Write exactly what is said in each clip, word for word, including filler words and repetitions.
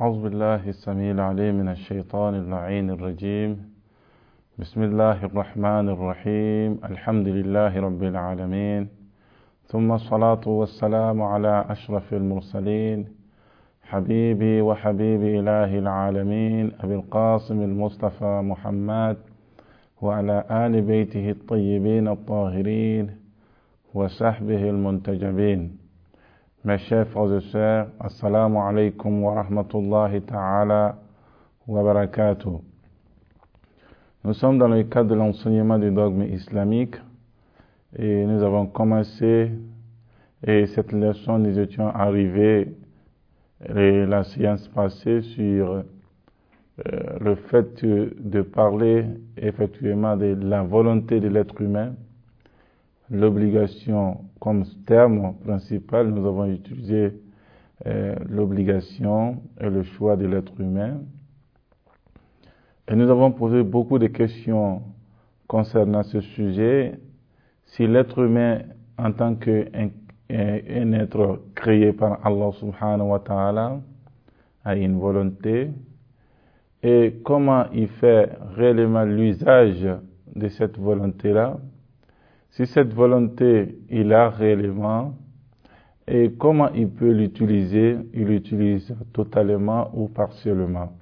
أعوذ بالله السميع العليم من الشيطان اللعين الرجيم. بسم الله الرحمن الرحيم. الحمد لله رب العالمين، ثم الصلاة والسلام على أشرف المرسلين حبيبي وحبيب إله العالمين أبي القاسم المصطفى محمد وعلى آل بيته الطيبين الطاهرين وصحبه المنتجبين. Mes chers frères et sœurs, assalamu alaikum wa rahmatullahi ta'ala wa barakatuh. Nous sommes dans le cadre de l'enseignement du dogme islamique et nous avons commencé, et cette leçon nous étions arrivés et la séance passée sur euh, le fait de, de parler effectivement de la volonté de l'être humain. L'obligation comme terme principal, nous avons utilisé euh, l'obligation et le choix de l'être humain. Et nous avons posé beaucoup de questions concernant ce sujet. Si l'être humain, en tant qu'un un être créé par Allah subhanahu wa ta'ala, a une volonté, et comment il fait réellement l'usage de cette volonté-là, si cette volonté, il a réellement, et comment il peut l'utiliser, il l'utilise totalement ou partiellement.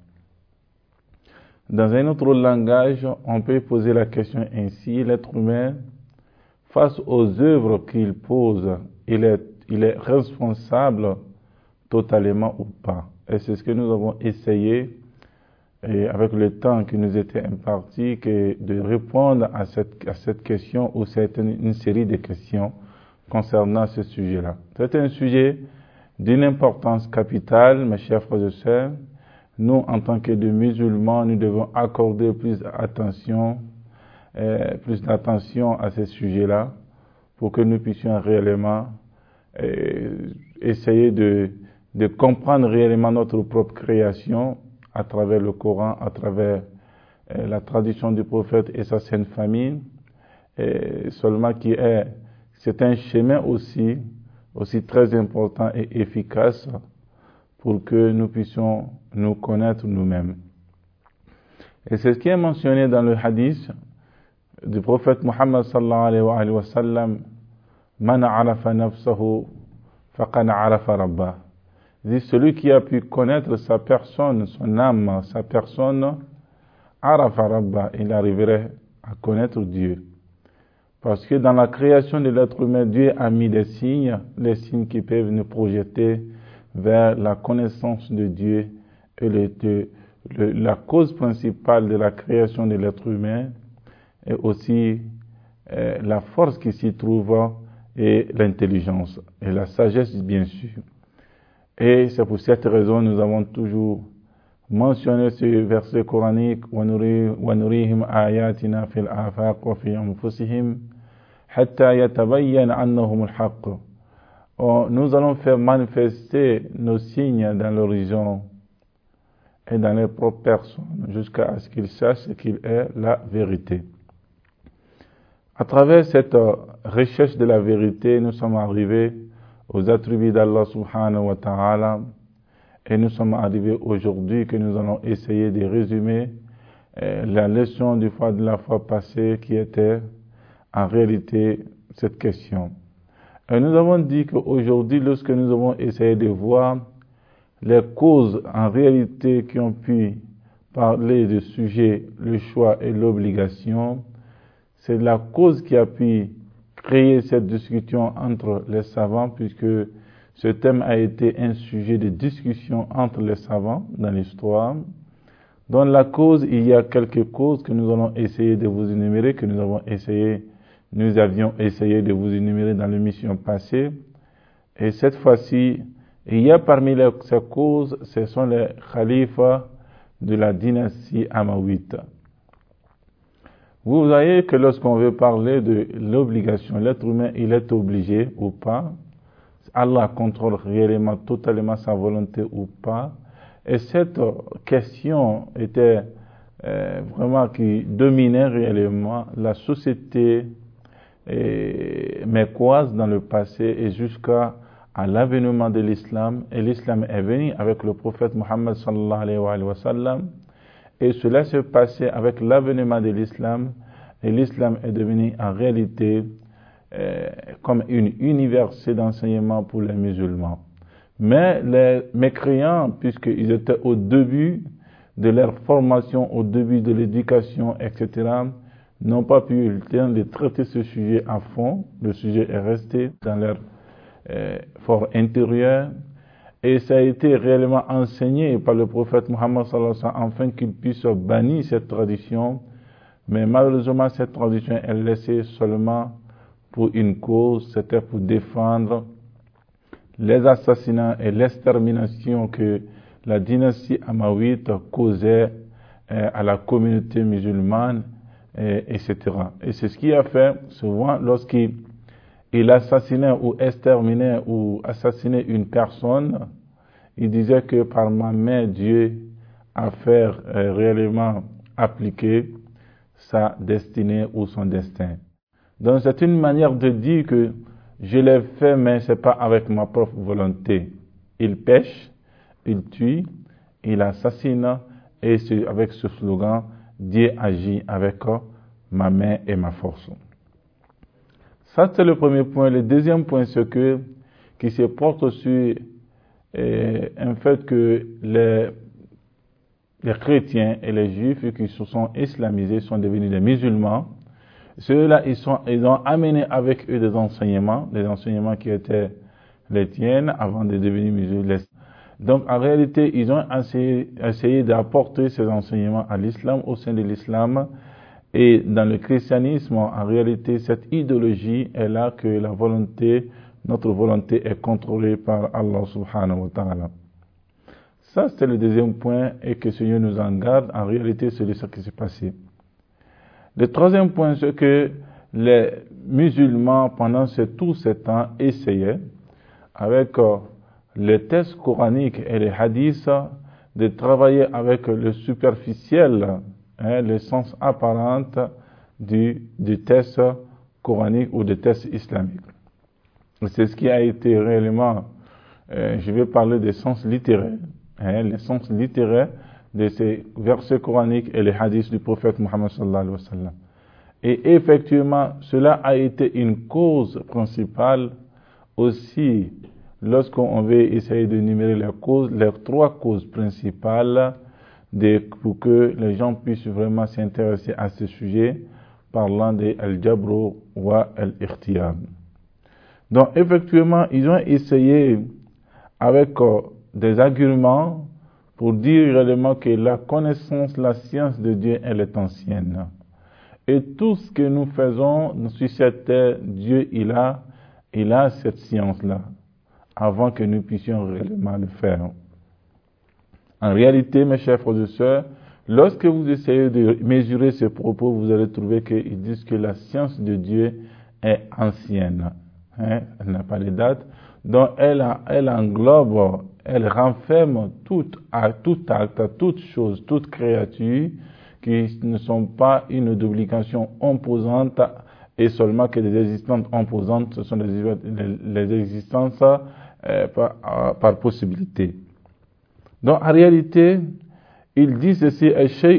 Dans un autre langage, on peut poser la question ainsi: l'être humain, face aux œuvres qu'il pose, il est, il est responsable totalement ou pas? Et c'est ce que nous avons essayé, et avec le temps qui nous était imparti, que de répondre à cette, à cette question, ou c'est une, une série de questions concernant ce sujet-là. C'est un sujet d'une importance capitale, mes chers frères et sœurs. Nous, en tant que de musulmans, nous devons accorder plus d'attention, euh, plus d'attention à ce sujet-là, pour que nous puissions réellement euh, essayer de, de comprendre réellement notre propre création, à travers le Coran, à travers euh, la tradition du prophète et sa sainte famille, et seulement qui est, c'est un chemin aussi, aussi très important et efficace pour que nous puissions nous connaître nous-mêmes. Et c'est ce qui est mentionné dans le hadith du prophète Muhammad sallallahu alayhi wa sallam: Man arafa nafsahu faqad arafa rabbah. Dit celui qui a pu connaître sa personne, son âme, sa personne, arafa rabba, il arriverait à connaître Dieu. Parce que dans la création de l'être humain, Dieu a mis des signes, les signes qui peuvent nous projeter vers la connaissance de Dieu. Et le, de, le, la cause principale de la création de l'être humain est aussi euh, la force qui s'y trouve et l'intelligence et la sagesse, bien sûr. Et c'est pour cette raison que nous avons toujours mentionné ce verset coranique: وَنُرِيهِمْ آيَاتِنَا فِي الْآفَاقِ وَفِي أَنفُسِهِمْ حَتَّى يَتَبَيَّنَ أَنَّهُمُ الْحَقُّ. Nous allons faire manifester nos signes dans l'horizon et dans les propres personnes jusqu'à ce qu'ils sachent ce qu'il est la vérité. À travers cette recherche de la vérité, nous sommes arrivés aux attributs d'Allah subhanahu wa ta'ala, et nous sommes arrivés aujourd'hui que nous allons essayer de résumer euh, la leçon du fois de la fois passée, qui était en réalité cette question. Et nous avons dit qu'aujourd'hui, lorsque nous avons essayé de voir les causes en réalité qui ont pu parler du sujet, le choix et l'obligation, c'est la cause qui a pu créer cette discussion entre les savants, puisque ce thème a été un sujet de discussion entre les savants dans l'histoire. Dans la cause, il y a quelques causes que nous allons essayer de vous énumérer, que nous avons essayé, nous avions essayé de vous énumérer dans l'émission passée. Et cette fois-ci, il y a parmi les, ces causes, ce sont les khalifas de la dynastie Amaouite. Vous voyez que lorsqu'on veut parler de l'obligation, l'être humain, il est obligé ou pas, Allah contrôle réellement, totalement sa volonté ou pas, et cette question était euh, vraiment qui dominait réellement la société mécoise dans le passé et jusqu'à à l'avènement de l'islam, et l'islam est venu avec le prophète Mohammed sallallahu alayhi wa sallam, et cela s'est passé avec l'avènement de l'islam, et l'islam est devenu en réalité euh, comme une université d'enseignement pour les musulmans. Mais les mécréants, puisqu'ils étaient au début de leur formation, au début de l'éducation, et cetera, n'ont pas pu eu le temps de traiter ce sujet à fond. Le sujet est resté dans leur euh, fort intérieur, et ça a été réellement enseigné par le prophète Mohammed sallallahu alayhi wa sallam afin qu'il puisse bannir cette tradition. Mais malheureusement, cette tradition est laissée seulement pour une cause, c'était pour défendre les assassinats et l'extermination que la dynastie Amaouite causait euh, à la communauté musulmane, et, etc. Et c'est ce qui a fait, souvent, lorsqu'il il assassinait ou exterminait ou assassinait une personne, il disait que par ma main, Dieu a fait euh, réellement appliquer sa destinée ou son destin. Donc c'est une manière de dire que je l'ai fait, mais ce n'est pas avec ma propre volonté. Il pêche, il tue, il assassine, et c'est avec ce slogan, Dieu agit avec ma main et ma force. Ça, c'est le premier point. Le deuxième point, c'est que, qui se porte sur euh, un fait que les, les chrétiens et les juifs qui se sont islamisés sont devenus des musulmans. Ceux-là, ils, sont, ils ont amené avec eux des enseignements, des enseignements qui étaient les tiennes avant de devenir musulmans. Donc, en réalité, ils ont essayé, essayé d'apporter ces enseignements à l'islam, au sein de l'islam. Et dans le christianisme, en réalité, cette idéologie est là que la volonté, notre volonté est contrôlée par Allah subhanahu wa ta'ala. Ça, c'est le deuxième point, et que le Seigneur nous en garde. En réalité, c'est ce qui s'est passé. Le troisième point, c'est que les musulmans, pendant ce, tout ce temps, essayaient, avec euh, les textes coraniques et les hadiths, de travailler avec le superficiel, hein, le sens apparent du, du texte coranique ou du texte islamique. C'est ce qui a été réellement, euh, je vais parler des sens littéraires, hein, les sens littéraires de ces versets coraniques et les hadiths du prophète Mohammed sallallahu alayhi wa sallam. Et effectivement, cela a été une cause principale aussi, lorsqu'on veut essayer de numérer les causes, les trois causes principales de, pour que les gens puissent vraiment s'intéresser à ce sujet, parlant de Al-Jabr wa Al-Ikhtiyar. Donc, effectivement, ils ont essayé avec euh, des arguments pour dire réellement que la connaissance, la science de Dieu, elle est ancienne. Et tout ce que nous faisons sur cette terre, Dieu, il a, il a cette science-là, avant que nous puissions réellement le faire. En réalité, mes chers frères et sœurs, lorsque vous essayez de mesurer ces propos, vous allez trouver qu'ils disent que la science de Dieu est ancienne. Hein? Elle n'a pas de date. Donc, elle, a, elle englobe, elle renferme tout, à, tout acte, à toute chose, toute créature qui ne sont pas une obligation imposante et seulement que des existences imposantes, ce sont des, les, les existences euh, par, par possibilité. Donc, en réalité, il dit ceci,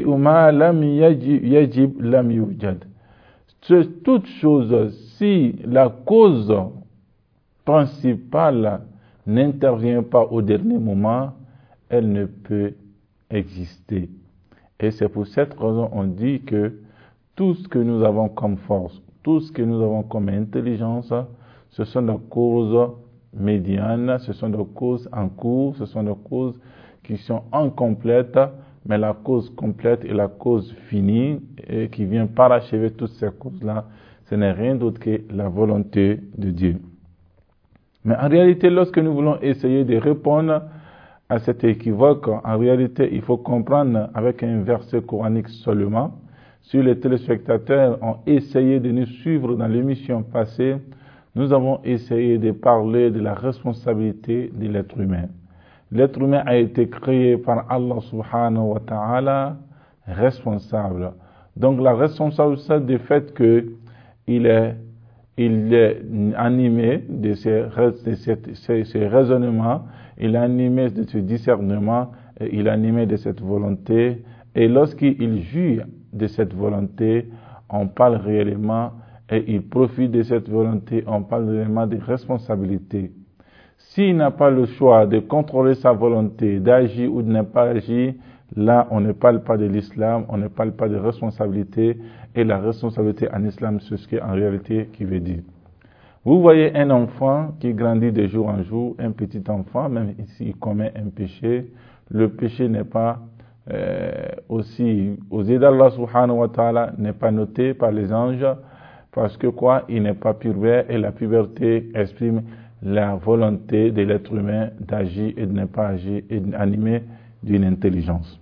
toute chose, si la cause principale n'intervient pas au dernier moment, elle ne peut exister. Et c'est pour cette raison qu'on dit que tout ce que nous avons comme force, tout ce que nous avons comme intelligence, ce sont des causes médianes, ce sont des causes en cours, ce sont des causes qui sont incomplètes, mais la cause complète et la cause finie et qui vient parachever toutes ces causes-là, ce n'est rien d'autre que la volonté de Dieu. Mais en réalité, lorsque nous voulons essayer de répondre à cet équivoque, en réalité, il faut comprendre avec un verset coranique seulement. Si les téléspectateurs ont essayé de nous suivre dans l'émission passée, nous avons essayé de parler de la responsabilité de l'être humain. L'être humain a été créé par Allah subhanahu wa ta'ala responsable. Donc la responsabilité du fait qu'il est il est animé de ces, de cette, ces, ces raisonnements, il est animé de ce discernement, et il est animé de cette volonté. Et lorsqu'il jouit de cette volonté, on parle réellement, et il profite de cette volonté, on parle réellement de responsabilité. S'il n'a pas le choix de contrôler sa volonté, d'agir ou de ne pas agir, là, on ne parle pas de l'islam, on ne parle pas de responsabilité, et la responsabilité en islam, c'est ce qu'en réalité qui veut dire. Vous voyez un enfant qui grandit de jour en jour, un petit enfant, même s'il commet un péché, le péché n'est pas euh, aussi, aux yeux d'Allah subhanahu wa ta'ala, n'est pas noté par les anges, parce que quoi, il n'est pas pubère, et la puberté exprime la volonté de l'être humain d'agir et de ne pas agir, et d'animer d'une intelligence.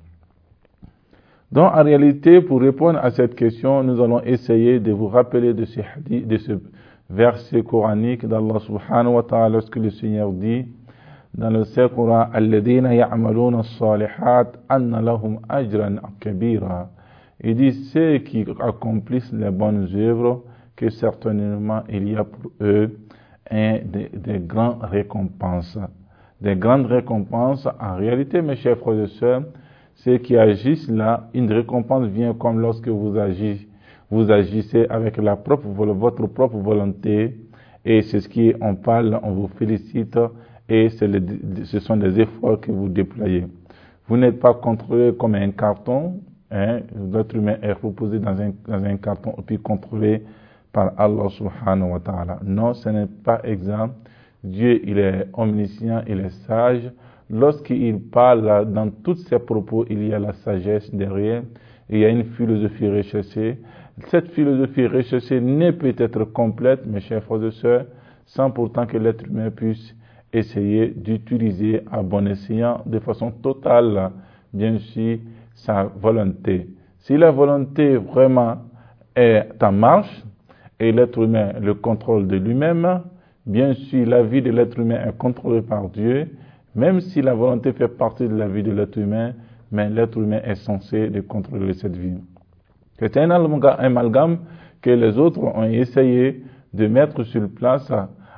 Donc, en réalité, pour répondre à cette question, nous allons essayer de vous rappeler de ce hadith, de ce verset coranique d'Allah subhanahu wa ta'ala, lorsque le Seigneur dit dans le Saint-Coran, alladhina ya'maluna as-salihat anna lahum ajran kabira. Il dit ceux qui accomplissent les bonnes œuvres, que certainement il y a pour eux un, des, des grandes récompenses. Des grandes récompenses, en réalité, mes chers frères et sœurs, ceux qui agissent là, une récompense vient comme lorsque vous agissez, vous agissez avec la propre, votre propre volonté, et c'est ce qui, on parle, on vous félicite, et c'est le, ce sont des efforts que vous déployez. Vous n'êtes pas contrôlé comme un carton, hein, l'être humain est reposé dans un, dans un carton, et puis contrôlé par Allah subhanahu wa ta'ala. Non, ce n'est pas exemple. Dieu, il est omniscient, il est sage. Lorsqu'il parle dans tous ses propos, il y a la sagesse derrière, il y a une philosophie recherchée. Cette philosophie recherchée ne peut être complète, mes chers frères et sœurs, sans pourtant que l'être humain puisse essayer d'utiliser à bon escient, de façon totale, bien sûr, sa volonté. Si la volonté vraiment est en marche, et l'être humain le contrôle de lui-même, bien sûr, la vie de l'être humain est contrôlée par Dieu, même si la volonté fait partie de la vie de l'être humain, mais l'être humain est censé de contrôler cette vie. C'est un amalgame que les autres ont essayé de mettre sur place.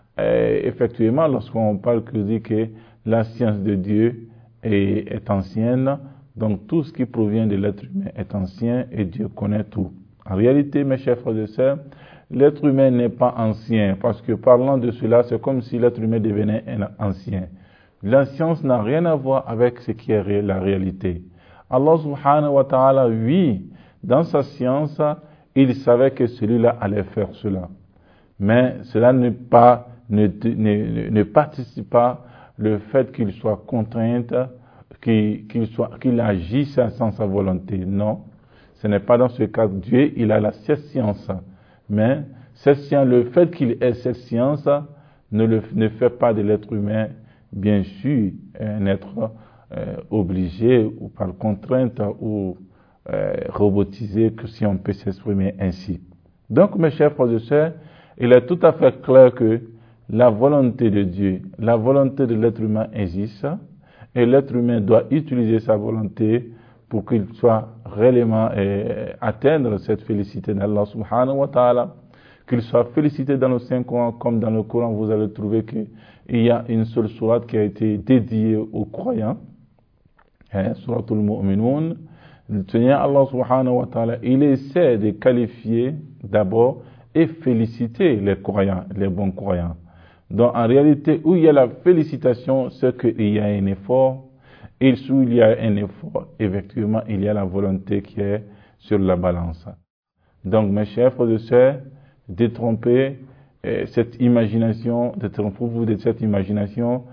Et effectivement, lorsqu'on parle que dit que la science de Dieu est, est ancienne, donc tout ce qui provient de l'être humain est ancien et Dieu connaît tout. En réalité, mes chers frères et sœurs, l'être humain n'est pas ancien, parce que parlant de cela, c'est comme si l'être humain devenait un ancien. La science n'a rien à voir avec ce qui est la réalité. Allah subhanahu wa ta'ala, oui, dans sa science, il savait que celui-là allait faire cela. Mais cela ne, pas, ne, ne, ne participe pas le fait qu'il soit contraint, qu'il, qu'il, soit, qu'il agisse sans sa volonté. Non, ce n'est pas dans ce cas. Dieu, il a la cette science. Mais cette science, le fait qu'il ait cette science ne, le, ne fait pas de l'être humain, bien sûr, un être euh, obligé ou par contrainte ou euh, robotisé, que si on peut s'exprimer ainsi. Donc, mes chers frères et sœurs, il est tout à fait clair que la volonté de Dieu, la volonté de l'être humain existe, et l'être humain doit utiliser sa volonté pour qu'il soit réellement euh, atteindre cette félicité d'Allah subhanahu wa ta'ala, qu'il soit félicité dans le Saint-Coran, comme dans le Coran, vous allez trouver qu'il y a une seule sourate qui a été dédiée aux croyants, hein, Suratul Mu'minun. Le Seigneur Allah subhanahu wa ta'ala, il essaie de qualifier d'abord et féliciter les croyants, les bons croyants. Donc en réalité, où il y a la félicitation, c'est qu'il y a un effort, et où il y a un effort, effectivement, il y a la volonté qui est sur la balance. Donc mes chers frères et sœurs, détrompez euh, cette imagination, détrompez-vous de cette imagination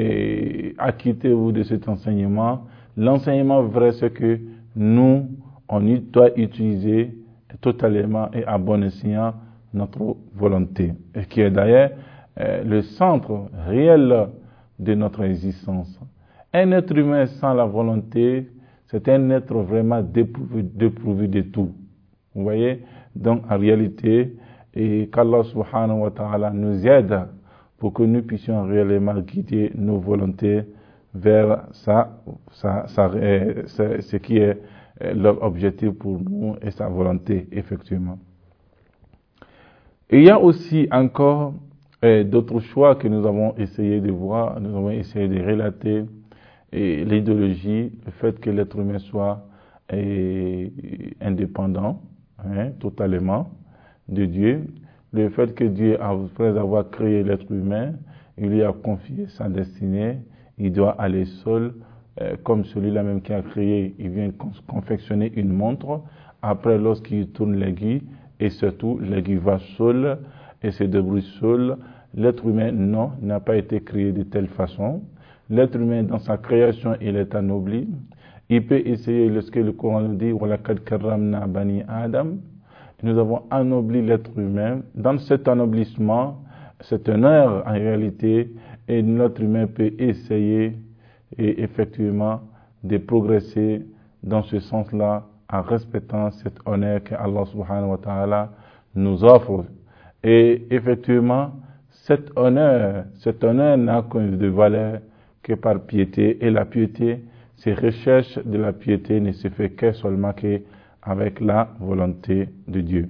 et acquittez-vous de cet enseignement. L'enseignement vrai, c'est que nous, on doit utiliser totalement et à bon escient notre volonté, et qui est d'ailleurs euh, le centre réel de notre existence. Un être humain sans la volonté, c'est un être vraiment dépourvu, dépourvu de tout. Vous voyez? Donc, en réalité, et qu'Allah subhanahu wa ta'ala nous aide pour que nous puissions réellement guider nos volontés vers ça, ça, ça, euh, ce qui est euh, leur objectif pour nous et sa volonté, effectivement. Et il y a aussi encore euh, d'autres choix que nous avons essayé de voir, nous avons essayé de relater, et l'idéologie, le fait que l'être humain soit euh, indépendant, hein, totalement, de Dieu, le fait que Dieu, après avoir créé l'être humain, il lui a confié sa destinée, il doit aller seul, euh, comme celui-là même qui a créé, il vient confectionner une montre, après lorsqu'il tourne l'aiguille, et surtout l'aiguille va seul, et se débrouille seul, l'être humain, non, n'a pas été créé de telle façon. L'être humain, dans sa création, il est anobli. Il peut essayer, lorsque le Coran nous dit, وَلَقَدْ كَرَّمْنَا بَنِي Adam, nous avons anobli l'être humain. Dans cet anoblissement, c'est un honneur en réalité, et l'être humain peut essayer, et effectivement, de progresser dans ce sens-là, en respectant cet honneur que Allah subhanahu wa ta'ala nous offre. Et effectivement, cet honneur, cet honneur n'a qu'une de valeur que par piété, et la piété, ces recherches de la piété ne se fait que seulement qu'avec la volonté de Dieu.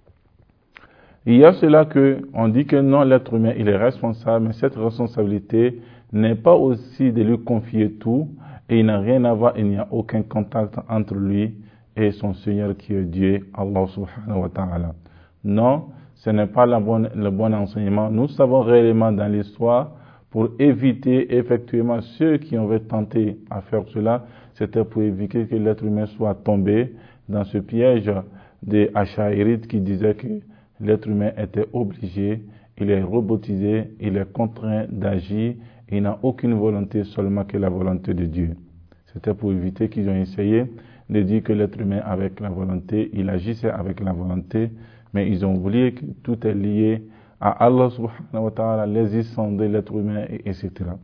Il y a cela que on dit que non, l'être humain il est responsable, mais cette responsabilité n'est pas aussi de lui confier tout, et il n'a rien à voir, il n'y a aucun contact entre lui et son Seigneur qui est Dieu, Allah subhanahu wa ta'ala. Non, ce n'est pas la bonne, le bon enseignement. Nous savons réellement dans l'histoire, pour éviter effectivement ceux qui avaient tenté à faire cela, c'était pour éviter que l'être humain soit tombé dans ce piège des Achaïrites qui disaient que l'être humain était obligé, il est robotisé, il est contraint d'agir, il n'a aucune volonté seulement que la volonté de Dieu. C'était pour éviter qu'ils ont essayé de dire que l'être humain avec la volonté, il agissait avec la volonté, mais ils ont oublié que tout est lié à Allah subhanahu wa ta'ala, l'existence de l'être humain, et cetera.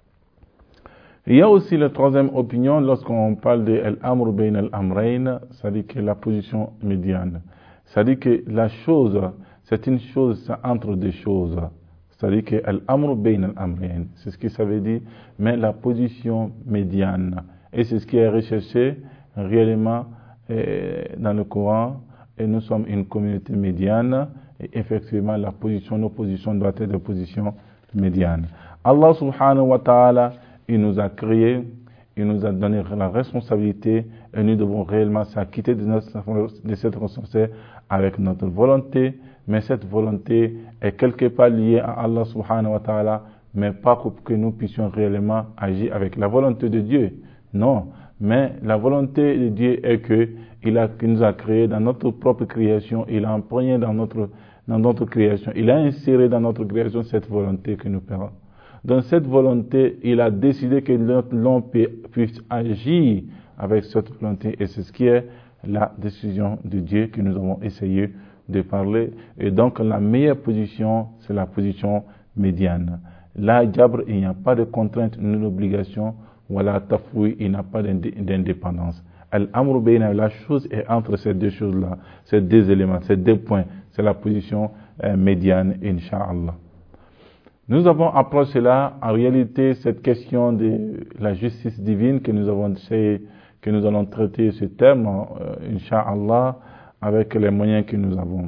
Il y a aussi la troisième opinion lorsqu'on parle de Al-Amr Bain Al-Amrayn, c'est-à-dire que la position médiane. C'est-à-dire que la chose, c'est une chose, c'est entre deux choses. C'est-à-dire que Al-Amr Bain Al-Amrayn, c'est ce que ça veut dire, mais la position médiane. Et c'est ce qui est recherché réellement euh, dans le Coran. Et nous sommes une communauté médiane. Et effectivement, la position, nos positions doivent être des positions médianes. Allah subhanahu wa ta'ala, il nous a créés, il nous a donné la responsabilité et nous devons réellement s'acquitter de, notre, de cette responsabilité avec notre volonté, mais cette volonté est quelque part liée à Allah subhanahu wa ta'ala, mais pas pour que nous puissions réellement agir avec la volonté de Dieu. Non, mais la volonté de Dieu est que il, a, il nous a créés dans notre propre création, il a imprégné dans notre, dans notre création, il a inséré dans notre création cette volonté que nous perdons. Dans cette volonté, il a décidé que l'homme puisse agir avec cette volonté, et c'est ce qui est la décision de Dieu que nous avons essayé de parler. Et donc la meilleure position, c'est la position médiane. Là, Jabr, il n'y a pas de contrainte ni d'obligation, voilà, Tafouï, il n'y a pas d'indépendance. Al-Amr Bayna, la chose est entre ces deux choses-là, ces deux éléments, ces deux points, c'est la position euh, médiane, Inch'Allah. Nous avons approché là, en réalité, cette question de la justice divine que nous avons essayé, que nous allons traiter ce terme, euh, Inch'Allah, avec les moyens que nous avons.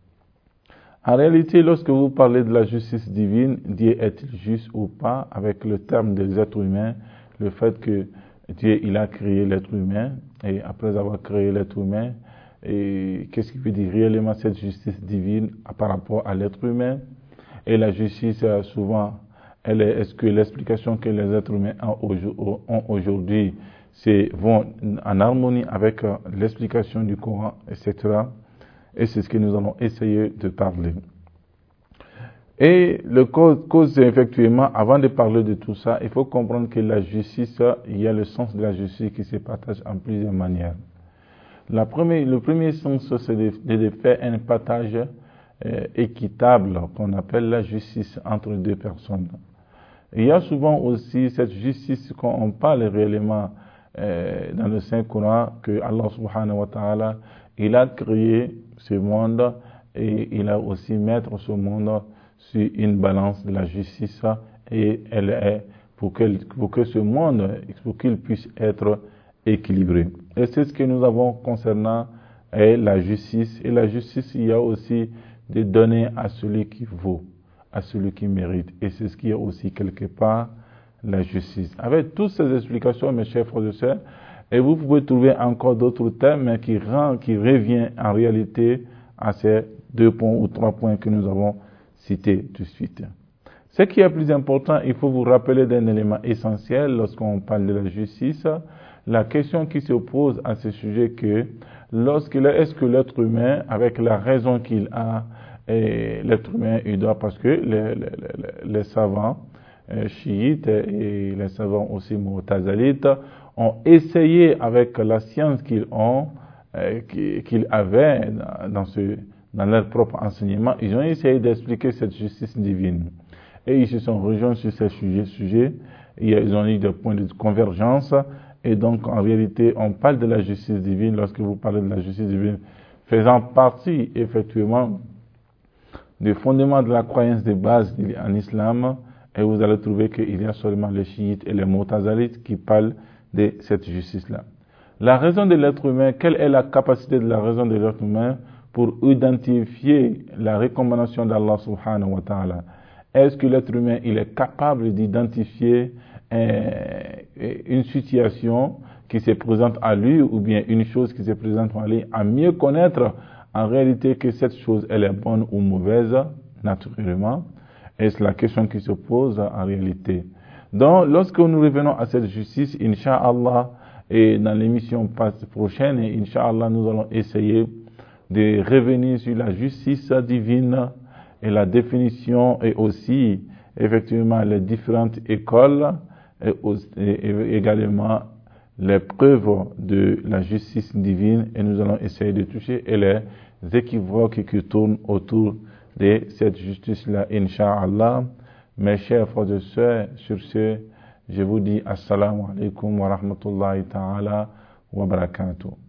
En réalité, lorsque vous parlez de la justice divine, Dieu est-il juste ou pas, avec le terme des êtres humains, le fait que Dieu, il a créé l'être humain, et après avoir créé l'être humain, et qu'est-ce qui veut dire réellement cette justice divine par rapport à l'être humain? Et la justice, souvent, elle est, est-ce que l'explication que les êtres humains ont aujourd'hui, c'est, vont en harmonie avec l'explication du Coran, et cetera. Et c'est ce que nous allons essayer de parler. Et le cause, cause c'est effectivement, avant de parler de tout ça, il faut comprendre que la justice, il y a le sens de la justice qui se partage en plusieurs manières. La première, le premier sens, c'est de, de faire un partage euh, équitable, qu'on appelle la justice entre deux personnes. Il y a souvent aussi cette justice qu'on parle réellement euh, dans le Saint-Coran, que Allah subhanahu wa ta'ala, il a créé ce monde et il a aussi mettre ce monde sur une balance de la justice, et elle est pour que, pour que ce monde, pour qu'il puisse être équilibré. Et c'est ce que nous avons concernant eh, la justice. Et la justice, il y a aussi de donner à celui qui vaut, à celui qui mérite. Et c'est ce qui est aussi quelque part la justice. Avec toutes ces explications, mes chers frères et sœurs, et vous pouvez trouver encore d'autres thèmes qui, rend, qui reviennent en réalité à ces deux points ou trois points que nous avons cités tout de suite. Ce qui est plus important, il faut vous rappeler d'un élément essentiel lorsqu'on parle de la justice. La question qui se pose à ce sujet que lorsqu'il est, est-ce que l'être humain, avec la raison qu'il a, et l'être humain, il doit, parce que les, les, les, les savants euh, chiites et les savants aussi mu'tazilites ont essayé avec la science qu'ils ont, euh, qu'ils avaient dans, ce, dans leur propre enseignement, ils ont essayé d'expliquer cette justice divine. Et ils se sont rejoints sur ces sujets, sujets. Ils ont eu des points de convergence. Et donc, en réalité, on parle de la justice divine lorsque vous parlez de la justice divine, faisant partie, effectivement, des fondements de la croyance de base en islam. Et vous allez trouver qu'il y a seulement les chiites et les mu'tazilites qui parlent de cette justice-là. La raison de l'être humain, quelle est la capacité de la raison de l'être humain pour identifier la recommandation d'Allah subhanahu wa ta'ala? Est-ce que l'être humain, il est capable d'identifier euh, une situation qui se présente à lui ou bien une chose qui se présente à lui, à mieux connaître en réalité que cette chose, elle est bonne ou mauvaise, naturellement? Et c'est la question qui se pose en réalité. Donc, lorsque nous revenons à cette justice, Inch'Allah, et dans l'émission prochaine, Inch'Allah, nous allons essayer de revenir sur la justice divine et la définition et aussi, effectivement, les différentes écoles et, aussi, et également les preuves de la justice divine, et nous allons essayer de toucher et les équivoques qui tournent autour de cette justice-là, Inch'Allah. Mes chers frères et sœurs, sur ce, je vous dis Assalamu alaikum wa rahmatullahi ta'ala wa barakatuh.